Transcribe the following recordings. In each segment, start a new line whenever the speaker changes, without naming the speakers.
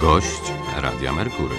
Gość Radia Merkury.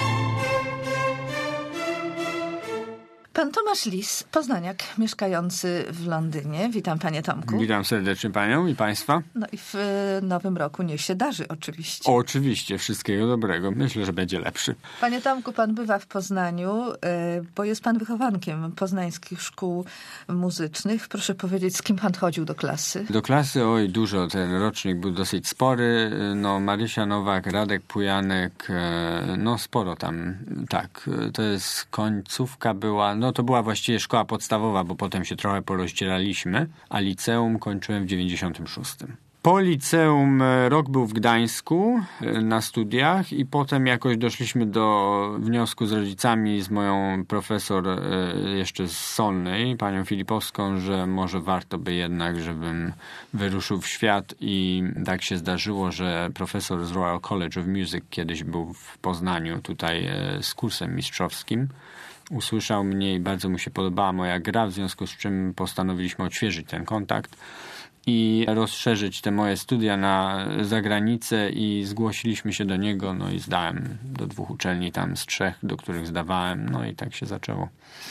Pan Tomasz Lis, poznaniak mieszkający w Londynie. Witam, panie Tomku.
Witam serdecznie panią i państwa.
No i w nowym roku niech się darzy oczywiście.
Oczywiście, wszystkiego dobrego. Myślę, że będzie lepszy.
Panie Tomku, pan bywa w Poznaniu, bo jest pan wychowankiem poznańskich szkół muzycznych. Proszę powiedzieć, z kim pan chodził do klasy?
Do klasy, oj, dużo. Ten rocznik był dosyć spory. No, Marysia Nowak, Radek Pujanek, no sporo tam, tak. To jest końcówka była, no to była właściwie szkoła podstawowa, bo potem się trochę porozdzielaliśmy, a liceum kończyłem w 96. Po liceum rok był w Gdańsku na studiach i potem jakoś doszliśmy do wniosku z rodzicami, z moją profesor jeszcze z Solnej, panią Filipowską, że może warto by jednak, żebym wyruszył w świat i tak się zdarzyło, że profesor z Royal College of Music kiedyś był w Poznaniu tutaj z kursem mistrzowskim. Usłyszał mnie i bardzo mu się podobała moja gra, w związku z czym postanowiliśmy odświeżyć ten kontakt i rozszerzyć te moje studia na zagranicę i zgłosiliśmy się do niego, no i zdałem do 2 uczelni tam z 3, do których zdawałem, no i tak się zaczęło.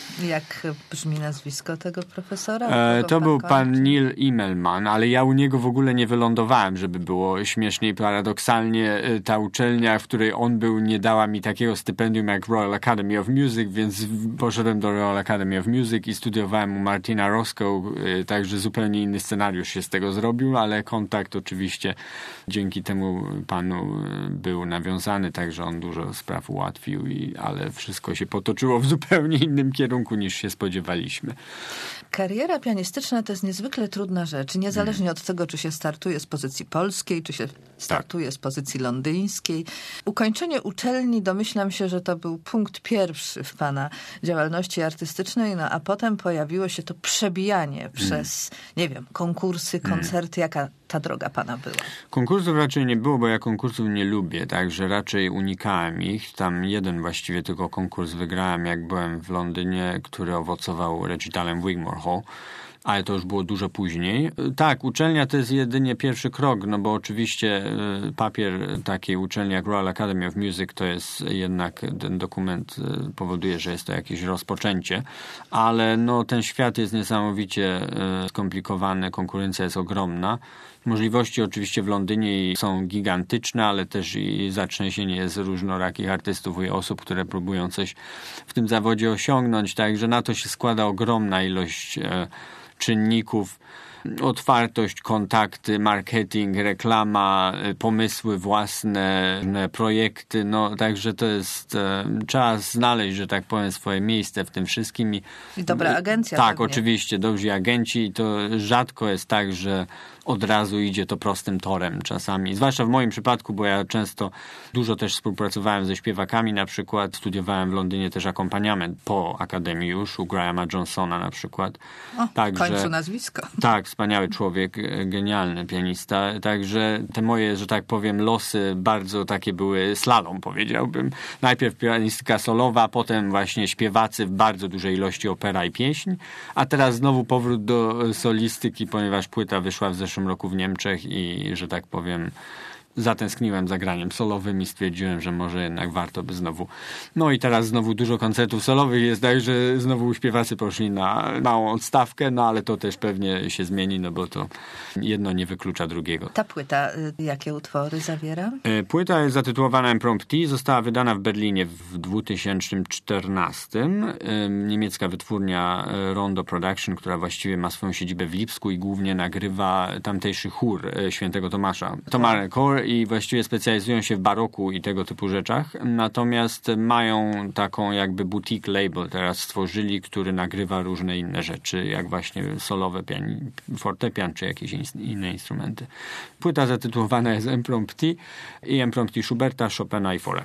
Jak brzmi nazwisko tego profesora?
To był pan Neil Immelman, ale ja u niego w ogóle nie wylądowałem, żeby było śmieszniej. Paradoksalnie ta uczelnia, w której on był, nie dała mi takiego stypendium jak Royal Academy of Music, więc poszedłem do Royal Academy of Music i studiowałem u Martina Roscoe, także zupełnie inny scenariusz się z tego zrobił, ale kontakt oczywiście dzięki temu panu był nawiązany, także on dużo spraw ułatwił, ale wszystko się potoczyło w zupełnie innym kierunku niż się spodziewaliśmy.
Kariera pianistyczna to jest niezwykle trudna rzecz, niezależnie od tego, czy się startuje z pozycji polskiej, czy się startuje z pozycji londyńskiej. Ukończenie uczelni, domyślam się, że to był punkt pierwszy w pana działalności artystycznej, no a potem pojawiło się to przebijanie przez, nie wiem, konkursy, koncerty. Jaka ta droga pana była?
Konkursów raczej nie było, bo ja konkursów nie lubię, także raczej unikałem ich. Tam jeden właściwie tylko konkurs wygrałem, jak byłem w Londynie, który owocował recitalem w Wigmore Hall, ale to już było dużo później. Tak, uczelnia to jest jedynie pierwszy krok, no bo oczywiście papier takiej uczelni jak Royal Academy of Music to jest jednak, ten dokument powoduje, że jest to jakieś rozpoczęcie, ale no ten świat jest niesamowicie skomplikowany, konkurencja jest ogromna. Możliwości oczywiście w Londynie są gigantyczne, ale też i zatrzęsienie jest różnorakich artystów i osób, które próbują coś w tym zawodzie osiągnąć, także na to się składa ogromna ilość czynników, otwartość, kontakty, marketing, reklama, pomysły własne, projekty, no także to jest, trzeba znaleźć, że tak powiem, swoje miejsce w tym wszystkim.
I dobra agencja.
Tak,
pewnie.
oczywiście, dobrzy agenci i to rzadko jest tak, że od razu idzie to prostym torem czasami. Zwłaszcza w moim przypadku, bo ja często dużo też współpracowałem ze śpiewakami, na przykład studiowałem w Londynie też akompaniament po akademii już, u Grahama Johnsona na przykład.
W końcu nazwisko.
Tak, wspaniały człowiek, genialny pianista. Także te moje, że tak powiem, losy bardzo takie były slalom, powiedziałbym. Najpierw pianistka solowa, potem właśnie śpiewacy w bardzo dużej ilości opera i pieśń, a teraz znowu powrót do solistyki, ponieważ płyta wyszła w zeszłym roku w Niemczech i, że tak powiem, zatęskniłem za graniem solowym i stwierdziłem, że może jednak warto by znowu. No i teraz znowu dużo koncertów solowych jest, tak, że znowu śpiewacy poszli na małą odstawkę, no ale to też pewnie się zmieni, no bo to jedno nie wyklucza drugiego.
Ta płyta, jakie utwory zawiera?
Płyta jest zatytułowana Impromptu, została wydana w Berlinie w 2014. Niemiecka wytwórnia Rondo Production, która właściwie ma swoją siedzibę w Lipsku i głównie nagrywa tamtejszy chór świętego Tomasza. Tomare Chor i właściwie specjalizują się w baroku i tego typu rzeczach. Natomiast mają taką jakby boutique label teraz stworzyli, który nagrywa różne inne rzeczy, jak właśnie solowe fortepian czy jakieś inne instrumenty. Płyta zatytułowana jest Impromptu i Impromptu Schuberta, Chopina i Fore.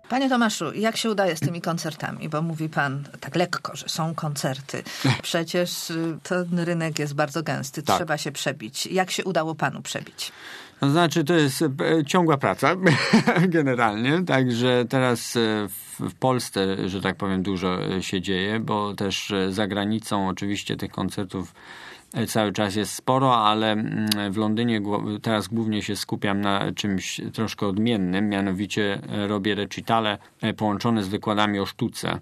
Panie Tomaszu, jak się udaje z tymi koncertami? Bo mówi pan tak lekko, że są koncerty. Przecież ten rynek jest bardzo gęsty,
tak.
Trzeba się przebić. Jak się udało panu przebić?
To znaczy, to jest ciągła praca generalnie, także teraz w Polsce, że tak powiem, dużo się dzieje, bo też za granicą oczywiście tych koncertów cały czas jest sporo, ale w Londynie teraz głównie się skupiam na czymś troszkę odmiennym, mianowicie robię recitale połączone z wykładami o sztuce.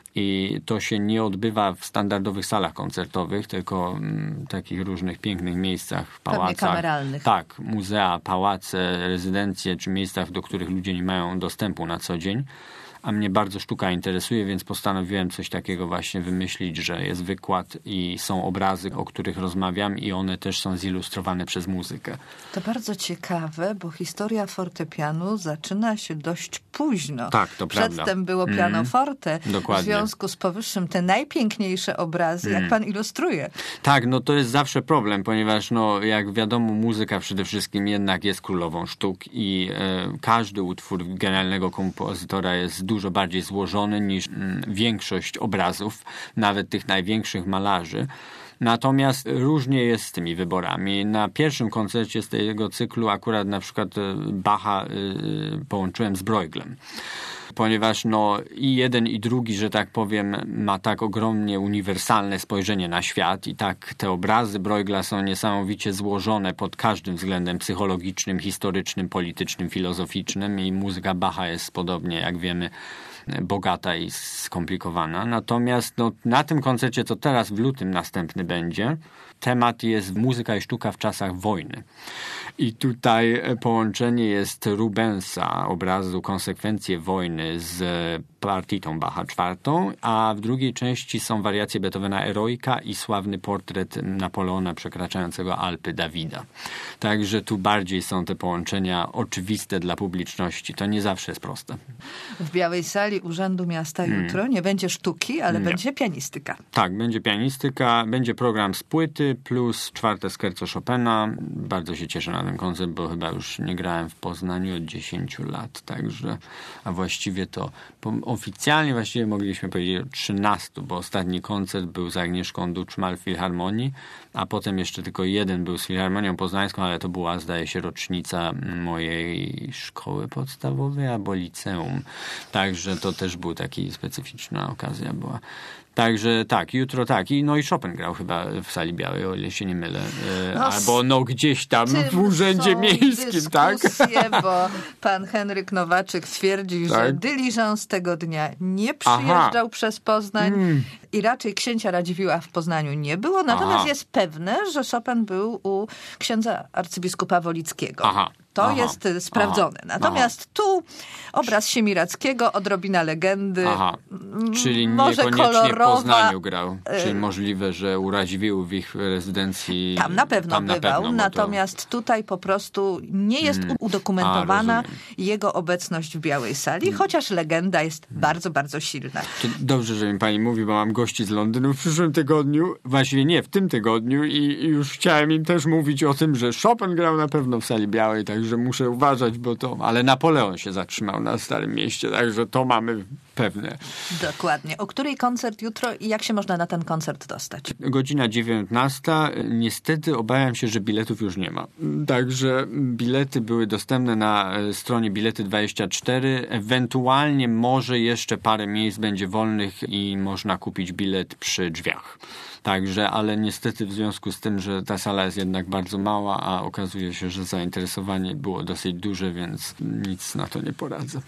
I to się nie odbywa w standardowych salach koncertowych, tylko w takich różnych pięknych miejscach, w pałacach.
Pewnie kameralnych.
Tak, muzea, pałace, rezydencje, czy miejscach, do których ludzie nie mają dostępu na co dzień. A mnie bardzo sztuka interesuje, więc postanowiłem coś takiego właśnie wymyślić, że jest wykład i są obrazy, o których rozmawiam i one też są zilustrowane przez muzykę.
To bardzo ciekawe, bo historia fortepianu zaczyna się dość późno.
Tak, to prawda.
Przedtem było pianoforte.
Dokładnie.
W związku z powyższym te najpiękniejsze obrazy, jak pan ilustruje.
Tak, no to jest zawsze problem, ponieważ no, jak wiadomo, muzyka przede wszystkim jednak jest królową sztuk i każdy utwór generalnego kompozytora jest dużo bardziej złożony niż większość obrazów, nawet tych największych malarzy. Natomiast różnie jest z tymi wyborami. Na pierwszym koncercie z tego cyklu akurat na przykład Bacha połączyłem z Brueglem. Ponieważ no i jeden i drugi, że tak powiem, ma tak ogromnie uniwersalne spojrzenie na świat i tak te obrazy Bruegla są niesamowicie złożone pod każdym względem psychologicznym, historycznym, politycznym, filozoficznym i muzyka Bacha jest podobnie, jak wiemy, bogata i skomplikowana. Natomiast no, na tym koncercie, co teraz w lutym następny będzie, temat jest muzyka i sztuka w czasach wojny. I tutaj połączenie jest Rubensa, obrazu Konsekwencje wojny z partitą Bacha czwartą, a w drugiej części są wariacje Beethovena Eroika i sławny portret Napoleona przekraczającego Alpy Dawida. Także tu bardziej są te połączenia oczywiste dla publiczności. To nie zawsze jest proste.
W Białej Sali Urzędu Miasta jutro nie będzie sztuki, ale będzie pianistyka.
Tak, będzie pianistyka, będzie program z płyty plus 4. scherzo Chopina. Bardzo się cieszę na ten koncert, bo chyba już nie grałem w Poznaniu od 10 lat, także, a właściwie to oficjalnie właściwie mogliśmy powiedzieć o 13, bo ostatni koncert był z Agnieszką Duczmal w Filharmonii, a potem jeszcze tylko jeden był z Filharmonią Poznańską, ale to była, zdaje się, rocznica mojej szkoły podstawowej albo liceum. Także to też była taka specyficzna okazja była. Także tak, jutro tak. I Chopin grał chyba w Sali Białej, o ile się nie mylę. Albo gdzieś tam w Urzędzie Miejskim, tak?
Bo pan Henryk Nowaczyk twierdzi, że dyliżans tego dnia nie przyjeżdżał przez Poznań i raczej księcia Radziwiłła w Poznaniu nie było. Natomiast jest pewne, że Chopin był u księdza arcybiskupa Wolickiego. To jest sprawdzone. Natomiast tu obraz Siemiradzkiego, odrobina legendy.
Czyli
może
niekoniecznie
kolorowa,
w Poznaniu grał. Czyli możliwe, że u Radziwiłłów w ich rezydencji...
Tam na pewno bywał. Natomiast tutaj po prostu nie jest udokumentowana jego obecność w Białej Sali, chociaż legenda jest bardzo, bardzo silna.
To dobrze, że mi pani mówi, bo mam gości z Londynu w przyszłym tygodniu. Właściwie nie, w tym tygodniu i już chciałem im też mówić o tym, że Chopin grał na pewno w Sali Białej, także muszę uważać, bo to... Ale Napoleon się zatrzymał na Starym Mieście, także to mamy pewne.
Dokładnie. O której koncert jutro i jak się można na ten koncert dostać?
Godzina 19. Niestety obawiam się, że biletów już nie ma. Także bilety były dostępne na stronie Bilety24. Ewentualnie może jeszcze parę miejsc będzie wolnych i można kupić bilet przy drzwiach. Także, ale niestety w związku z tym, że ta sala jest jednak bardzo mała, a okazuje się, że zainteresowanie było dosyć duże, więc nic na to nie poradzę.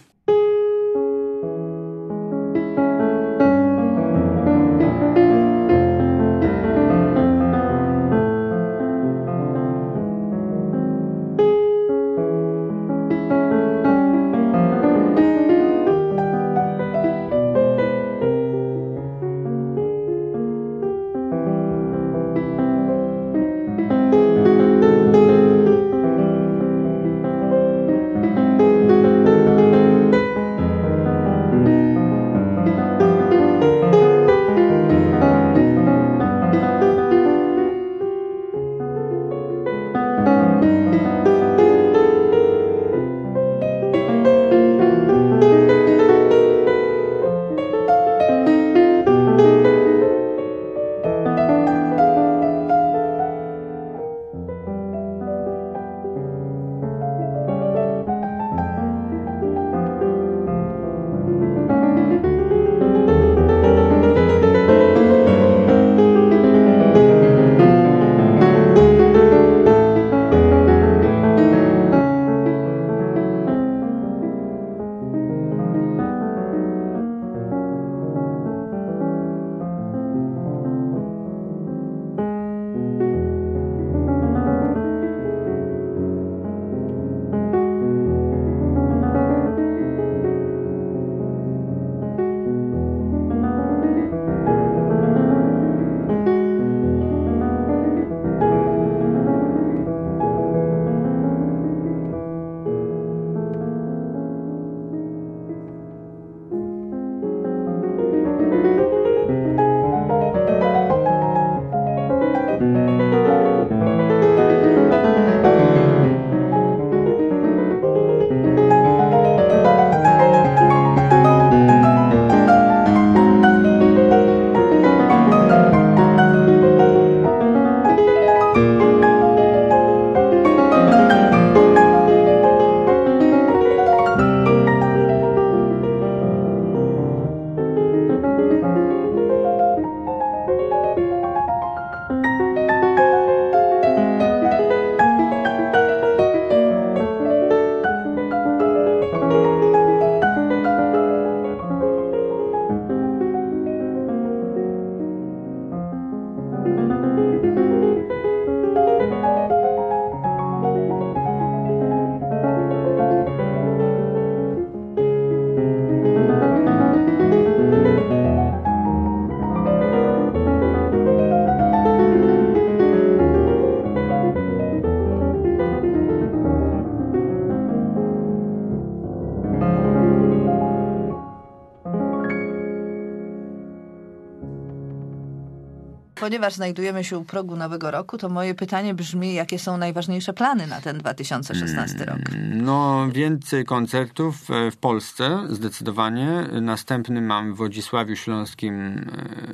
Ponieważ znajdujemy się u progu nowego roku, to moje pytanie brzmi, jakie są najważniejsze plany na ten 2016 rok?
No, więcej koncertów w Polsce, zdecydowanie. Następny mam w Wodzisławiu Śląskim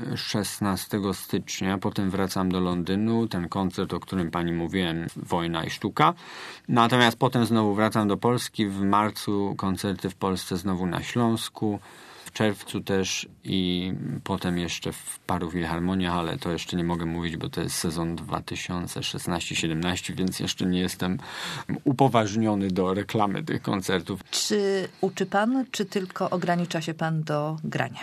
16 stycznia. Potem wracam do Londynu. Ten koncert, o którym pani mówiłem, Wojna i sztuka. Natomiast potem znowu wracam do Polski. W marcu koncerty w Polsce znowu na Śląsku. W czerwcu też i potem jeszcze w paru filharmoniach, ale to jeszcze nie mogę mówić, bo to jest sezon 2016-17, więc jeszcze nie jestem upoważniony do reklamy tych koncertów.
Czy uczy pan, czy tylko ogranicza się pan do grania?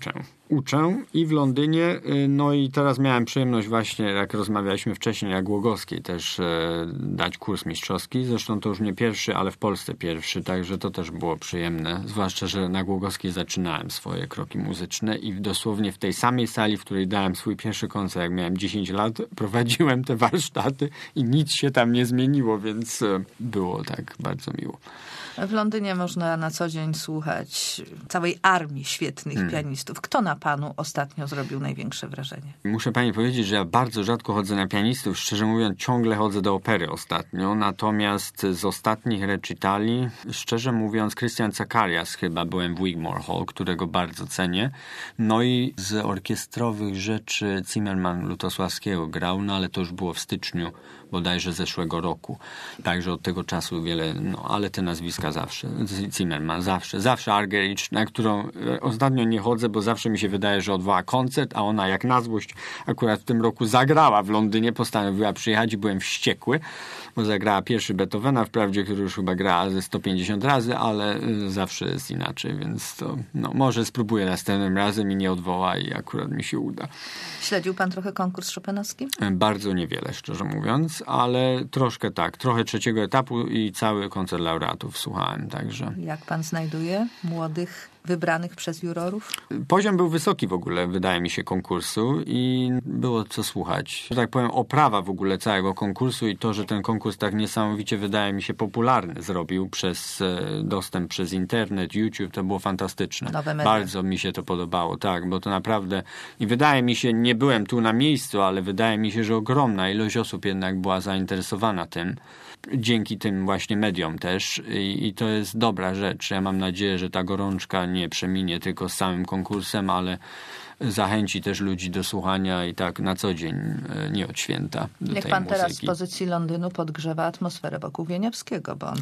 Uczę i w Londynie, no i teraz miałem przyjemność właśnie, jak rozmawialiśmy wcześniej, na Głogowskiej też dać kurs mistrzowski. Zresztą to już nie pierwszy, ale w Polsce pierwszy, także to też było przyjemne. Zwłaszcza, że na Głogowskiej zaczynałem swoje kroki muzyczne i dosłownie w tej samej sali, w której dałem swój pierwszy koncert, jak miałem 10 lat, prowadziłem te warsztaty i nic się tam nie zmieniło, więc było tak bardzo miło.
W Londynie można na co dzień słuchać całej armii świetnych pianistów. Kto na panu ostatnio zrobił największe wrażenie?
Muszę pani powiedzieć, że ja bardzo rzadko chodzę na pianistów. Szczerze mówiąc, ciągle chodzę do opery ostatnio. Natomiast z ostatnich recitali, szczerze mówiąc, Christian Zacharias chyba byłem w Wigmore Hall, którego bardzo cenię. No i z orkiestrowych rzeczy Zimmerman Lutosławskiego grał, no ale to już było w styczniu bodajże zeszłego roku. Także od tego czasu wiele, no ale te nazwiska zawsze. Zimmerman zawsze Argerich, na którą ostatnio nie chodzę, bo zawsze mi się wydaje, że odwoła koncert, a ona jak na złość akurat w tym roku zagrała w Londynie, postanowiła przyjechać i byłem wściekły, bo zagrała pierwszy Beethovena, wprawdzie, który już chyba grała ze 150 razy, ale zawsze jest inaczej, więc to może spróbuję następnym razem i nie odwoła i akurat mi się uda.
Śledził pan trochę konkurs chopinowski?
Bardzo niewiele, szczerze mówiąc, ale troszkę tak. Trochę trzeciego etapu i cały koncert laureatów słuchałem, także.
Jak pan znajduje młodych, wybranych przez jurorów?
Poziom był wysoki w ogóle, wydaje mi się, konkursu i było co słuchać. Że tak powiem, oprawa w ogóle całego konkursu i to, że ten konkurs tak niesamowicie, wydaje mi się, popularny zrobił przez dostęp przez internet, YouTube, to było fantastyczne.
Nowe media.
Bardzo mi się to podobało, tak, bo to naprawdę i wydaje mi się, nie byłem tu na miejscu, ale wydaje mi się, że ogromna ilość osób jednak była zainteresowana tym. Dzięki tym właśnie mediom też i to jest dobra rzecz. Ja mam nadzieję, że ta gorączka nie przeminie tylko z samym konkursem, ale zachęci też ludzi do słuchania i tak na co dzień, nie od święta.
Niech pan teraz z pozycji Londynu podgrzewa atmosferę wokół Wieniawskiego, bo on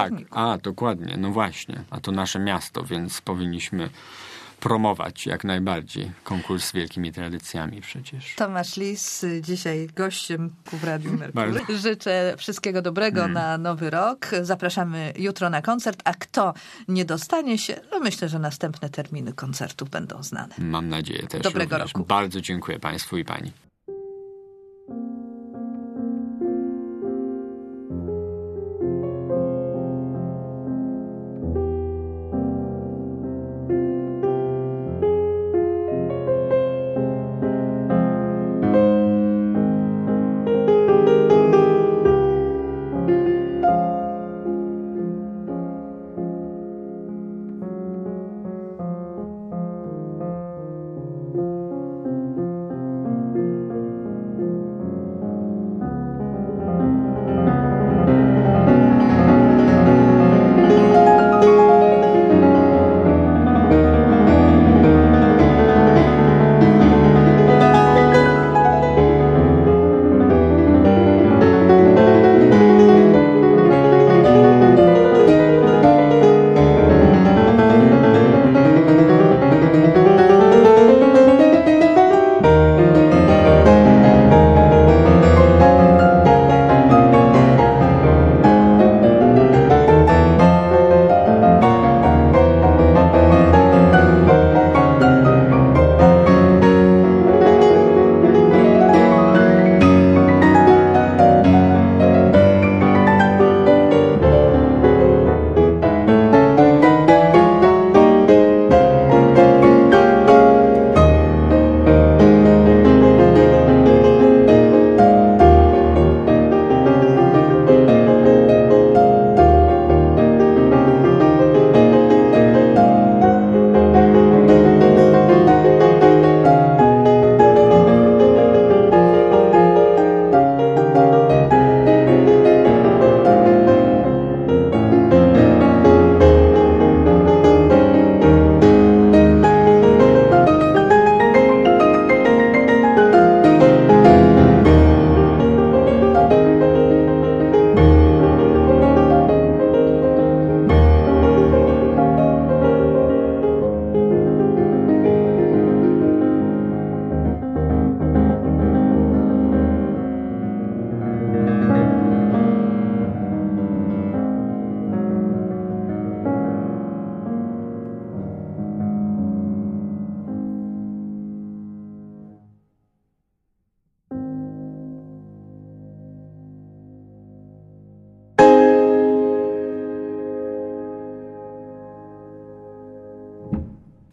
dokładnie, no właśnie. A to nasze miasto, więc powinniśmy promować jak najbardziej konkurs z wielkimi tradycjami przecież.
Tomasz Lis, dzisiaj gościem w Radiu Merkury. Życzę wszystkiego dobrego na nowy rok. Zapraszamy jutro na koncert, a kto nie dostanie się, no myślę, że następne terminy koncertów będą znane.
Mam nadzieję też.
Dobrego
również.
roku.
Bardzo dziękuję państwu i pani.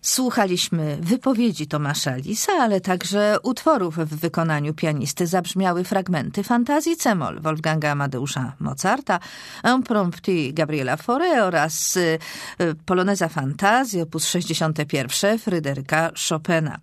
Słuchaliśmy wypowiedzi Tomasza Lisa, ale także utworów w wykonaniu pianisty. Zabrzmiały fragmenty fantazji c-moll Wolfganga Amadeusza Mozarta, Impromptu Gabriela Fauré oraz poloneza fantazji op. 61 Fryderyka Chopina.